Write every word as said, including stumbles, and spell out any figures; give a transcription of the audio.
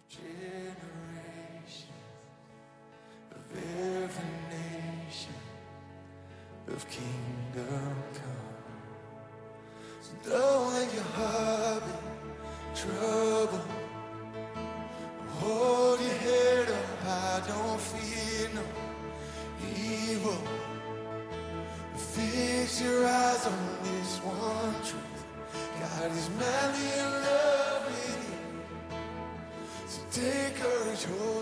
Generation of every nation of kingdom come. So though that your heart be troubled, hold your head up high, don't fear no evil. Fix your eyes on this one truth: God is madly in love with you. So take courage, hold